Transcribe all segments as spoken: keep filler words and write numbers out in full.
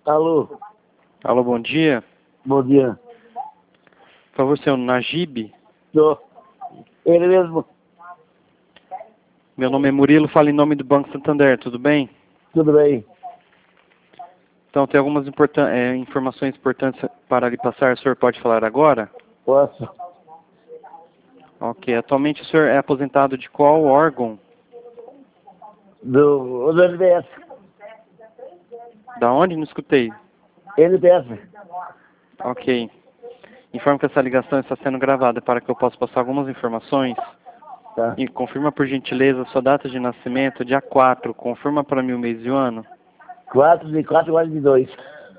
Alô, Alô, bom dia. bom dia. Por favor, senhor Najib. Tô. Ele mesmo. Meu nome é Murilo, falo em nome do Banco Santander, tudo bem? Tudo bem? Então, tem algumas importan é, informações importantes para lhe passar. O senhor pode falar agora? Posso? Ok. Atualmente o senhor é aposentado de qual órgão? Do, do N P S. Da onde? Não escutei. N P S. Ok. Informo que essa ligação está sendo gravada para que eu possa passar algumas informações. Tá. E confirma, por gentileza, sua data de nascimento, dia quatro. Confirma para mim o mês e o ano. quatro de quatro, quatro de dois.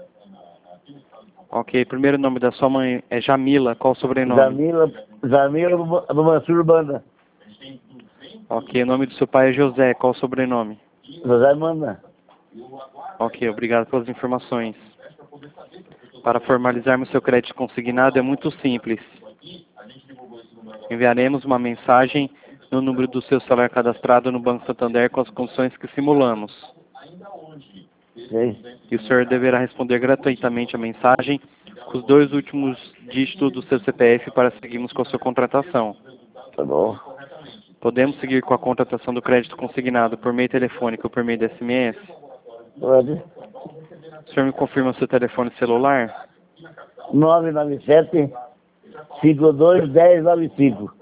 Ok. Primeiro nome da sua mãe é Jamila. Qual o sobrenome? Zamila, Zamila do Mansur Banda. Ok. O nome do seu pai é José. Qual o sobrenome? José Manda. Ok. Obrigado pelas informações. Para formalizarmos seu crédito consignado é muito simples. Enviaremos uma mensagem no número do seu celular cadastrado no Banco Santander com as condições que simulamos. Sim. E o senhor deverá responder gratuitamente a mensagem com os dois últimos dígitos do seu C P F para seguirmos com a sua contratação. Tá bom. Podemos seguir com a contratação do crédito consignado por meio telefônico ou por meio de S M S? Pode. O senhor me confirma o seu telefone celular? nove nove sete, cinco dois, um zero nove cinco.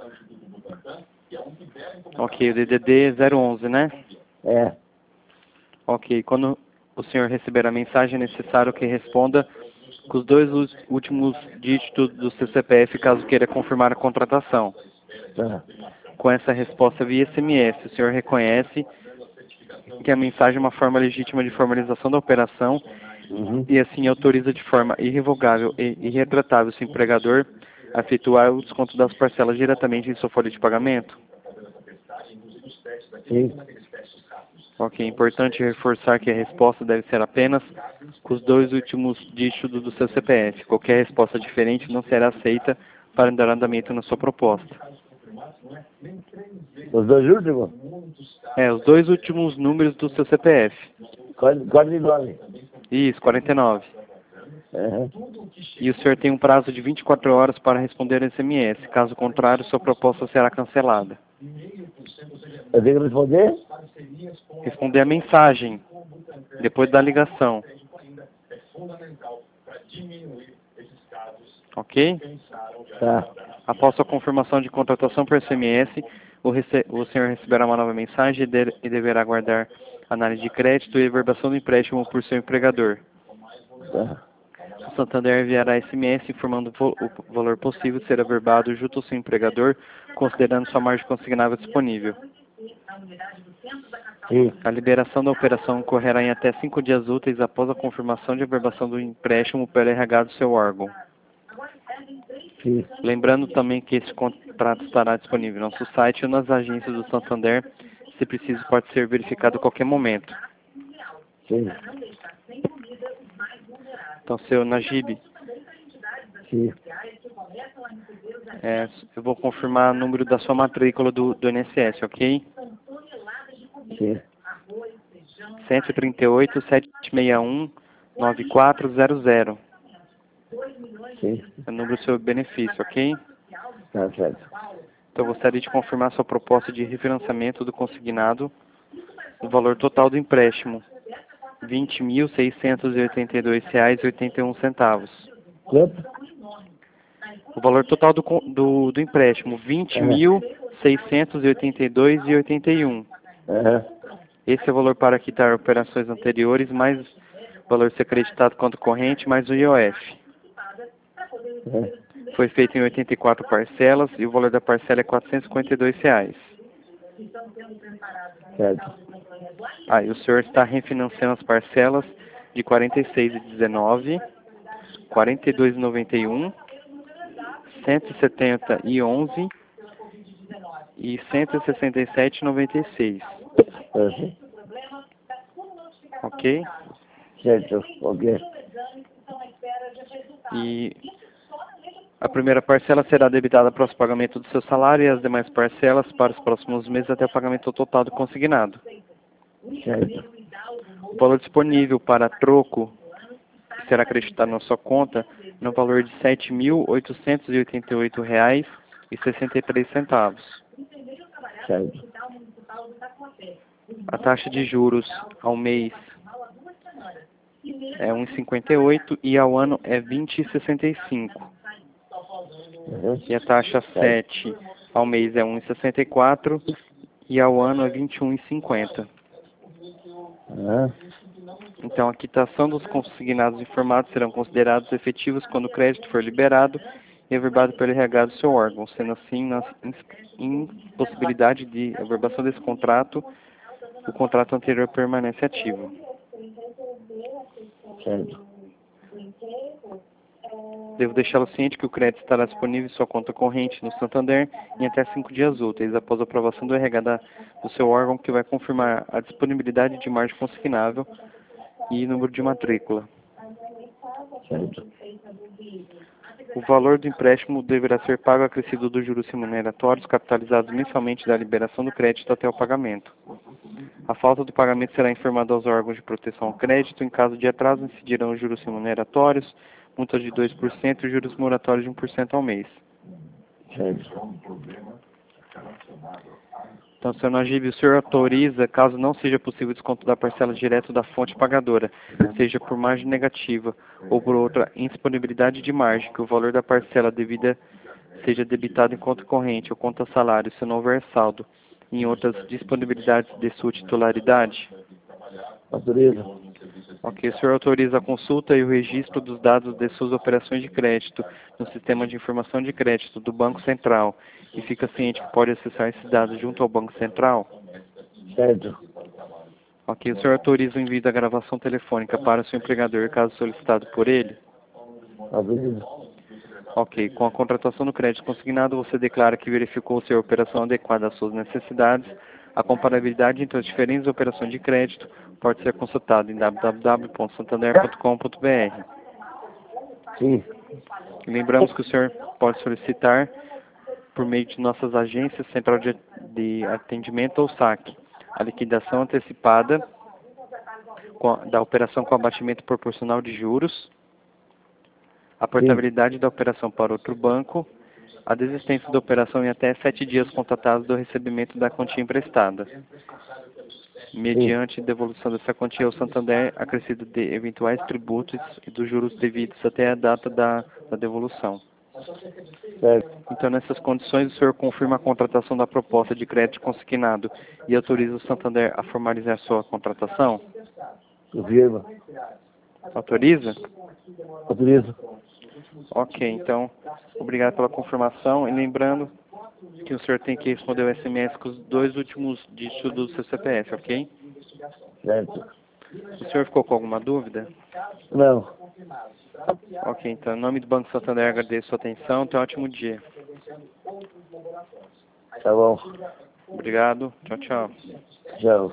Ok, o D D D zero onze, né? É. Ok, quando o senhor receber a mensagem, é necessário que responda com os dois últimos dígitos do seu C P F, caso queira confirmar a contratação. Tá. Com essa resposta via S M S, o senhor reconhece que a mensagem é uma forma legítima de formalização da operação Uhum. e assim autoriza de forma irrevogável e irretratável seu empregador a efetuar o desconto das parcelas diretamente em sua folha de pagamento? Sim. Ok, é importante reforçar que a resposta deve ser apenas com os dois últimos dígitos do seu C P F. Qualquer resposta diferente não será aceita para dar andamento na sua proposta. Os dois últimos? É, os dois últimos números do seu C P F. quarenta e nove. Isso, quarenta e nove. Uhum. E o senhor tem um prazo de vinte e quatro horas para responder ao S M S. Caso contrário, sua proposta será cancelada. Eu tenho que responder? Responder a mensagem depois da ligação. Ok? Tá. Após sua confirmação de contratação por S M S, o, rece o senhor receberá uma nova mensagem e, de e deverá aguardar análise de crédito e averbação do empréstimo por seu empregador. Tá. O Santander enviará S M S informando vo o valor possível de ser averbado junto ao seu empregador, considerando sua margem consignável disponível. Sim. A liberação da operação ocorrerá em até cinco dias úteis após a confirmação de averbação do empréstimo pelo R H do seu órgão. Sim. Lembrando também que esse contrato estará disponível no nosso site ou nas agências do Santander. Se preciso, pode ser verificado a qualquer momento. Sim. Então, seu Najib, Sim. é, eu vou confirmar o número da sua matrícula do, do I N S S, ok? Sim. cento e trinta e oito, setecentos e sessenta e um, nove quatro zero zero. Sim. É o número do seu benefício, ok? Tá certo. Então, eu gostaria de confirmar sua proposta de refinanciamento do consignado, o valor total do empréstimo, vinte mil seiscentos e oitenta e dois reais e oitenta e um centavos. Quanto? O valor total do, con- do, do empréstimo, vinte mil seiscentos e oitenta e dois reais e oitenta e um. Aham. Esse é o valor para quitar operações anteriores, mais o valor ser acreditado quanto corrente, mais o I O F. Aham. Foi feito em oitenta e quatro parcelas e o valor da parcela é quatrocentos e cinquenta e dois reais. Certo. Aí o senhor está refinanciando as parcelas de quarenta e seis e dezenove, quarenta e dois e noventa e um, cento e setenta e onze e cento e sessenta e sete e noventa e seis. Aham. Ok? Certo. Ok. E a primeira parcela será debitada para o pagamento do seu salário e as demais parcelas para os próximos meses até o pagamento total do consignado. Certo. O valor disponível para troco será acreditado na sua conta no valor de sete mil oitocentos e oitenta e oito reais e sessenta e três centavos. Certo. A taxa de juros ao mês é um vírgula cinquenta e oito e ao ano é vinte vírgula sessenta e cinco. Uhum. E a taxa sete ao mês é um vírgula sessenta e quatro e ao ano é vinte e um vírgula cinquenta. Uhum. Então, a quitação dos consignados informados serão considerados efetivos quando o crédito for liberado e averbado pelo R H do seu órgão, sendo assim, na impossibilidade de averbação desse contrato, o contrato anterior permanece ativo. Certo. Devo deixá-lo ciente que o crédito estará disponível em sua conta corrente no Santander em até cinco dias úteis, após a aprovação do R H da, do seu órgão, que vai confirmar a disponibilidade de margem consignável e número de matrícula. Certo. O valor do empréstimo deverá ser pago acrescido dos juros remuneratórios capitalizados mensalmente da liberação do crédito até o pagamento. A falta do pagamento será informada aos órgãos de proteção ao crédito. Em caso de atraso, incidirão os juros remuneratórios, multas de dois por cento e juros moratórios de um por cento ao mês. Certo. Então, senhor Najib, o senhor autoriza, caso não seja possível desconto da parcela direto da fonte pagadora, seja por margem negativa ou por outra indisponibilidade de margem, que o valor da parcela devida seja debitado em conta corrente ou conta salário, se não houver saldo, em outras disponibilidades de sua titularidade? Autoriza. Ok, o senhor autoriza a consulta e o registro dos dados de suas operações de crédito no sistema de informação de crédito do Banco Central e fica ciente que pode acessar esses dados junto ao Banco Central? Certo. Ok, o senhor autoriza o envio da gravação telefônica para o seu empregador, caso solicitado por ele? Autoriza. Ok, com a contratação do crédito consignado, você declara que verificou se a operação adequada às suas necessidades. A comparabilidade entre as diferentes operações de crédito pode ser consultada em w w w ponto santander ponto com ponto b r. Sim. Lembramos que o senhor pode solicitar, por meio de nossas agências, central de, de atendimento ou saque, a liquidação antecipada com a, da operação com abatimento proporcional de juros, a portabilidade da operação para outro banco, a desistência da operação em até sete dias contatados do recebimento da quantia emprestada, mediante devolução dessa quantia ao Santander, acrescido de eventuais tributos e dos juros devidos até a data da, da devolução. Certo. Então, nessas condições, o senhor confirma a contratação da proposta de crédito consignado e autoriza o Santander a formalizar sua contratação? Confirma. Autoriza? Autoriza. Ok, então, obrigado pela confirmação. E lembrando que o senhor tem que responder o S M S com os dois últimos dígitos do seu C P F, ok? Certo. O senhor ficou com alguma dúvida? Não. Ok, então, em nome do Banco Santander, agradeço a sua atenção. Tenha um ótimo dia. Tá bom. Obrigado. Tchau, tchau. Tchau.